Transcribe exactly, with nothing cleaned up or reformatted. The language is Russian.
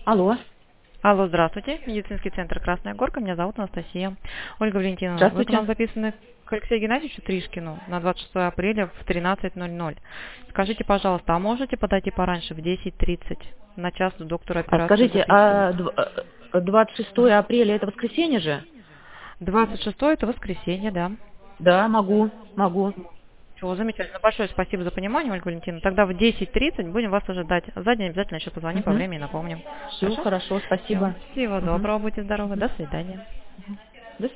Алло. Алло, здравствуйте. Медицинский центр «Красная Горка». Меня зовут Анастасия. Ольга Валентиновна, вы к Здравствуйте. нам записаны к Алексею Геннадьевичу Тришкину на двадцать шестое апреля в тринадцать ноль ноль. Скажите, пожалуйста, а можете подойти пораньше, в десять тридцать, на час у доктора А операцию скажите, записывают? а дв- э, двадцать шестое апреля это воскресенье же? двадцать шестое это воскресенье, да. Да, могу, могу. Все, замечательно. Большое спасибо за понимание, Ольга Валентиновна. Тогда в десять тридцать будем вас ожидать. За день обязательно еще позвоним по Угу. времени и напомним. Все, Хорошо? хорошо, Все. спасибо. Всего Угу. доброго, будьте здоровы. До свидания.